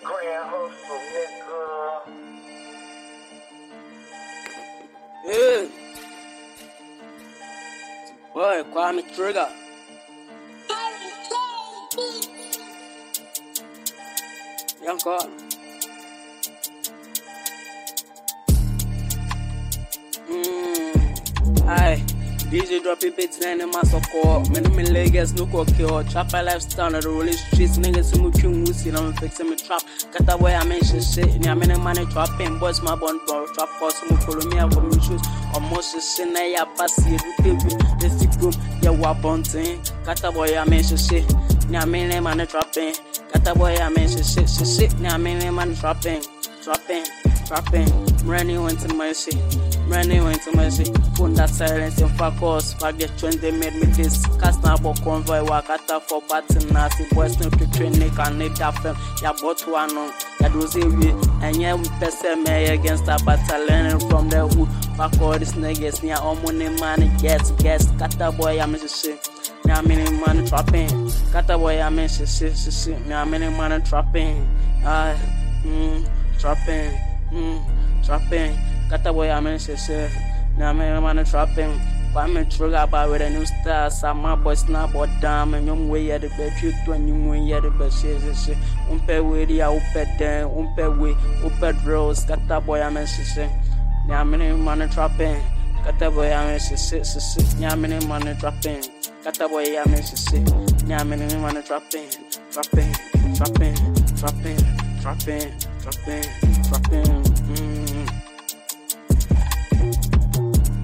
Grand hustle, nigga. Yeah. Boy, Kwame Trigger. Young God. Aye. DJ drop it, it's in the mass of core. Many leggers, no cure. Trapper lifestyle, the rolling streets, niggas who move you, see them fixing me trap. Cut away, I mention shit. Near many money trapping, boys, my bond, bro. Trap cost, who follow me up from shoes. Almost a sin, I pass it, the thick group, yeah, what bunting. Cut away, I mention shit. Near many money trapping. Cut away, I mention shit. Near many money trapping. Running went to mercy. Put that silence in focus. Back the 20 made me this. Cast now for convoy. Wakata for party nasty. Boys no to train. They can need that film. Ya bought one on. Ya do see we. And yeah, we person me against a battalion from the wood. Back all these niggas. Near all money money. Guess. Kata boy, I'm just shit. Now many money trapping. Kata boy, I'm just shit. Now many money trapping. Trapping. Kata boy, I'm in shit. Now man trapping. Kwame Trigger by with a new star. Some boys now but damn and young way at the bed. You to a new way at the bed. Shit. Umpe with the uped den. Umpe with uped rose. Kata boy, I'm in shit. Now many money trapping. Kata boy, I'm in shit. Now many money trapping. Kata boy, I'm in shit. Now many money trapping. Trapping.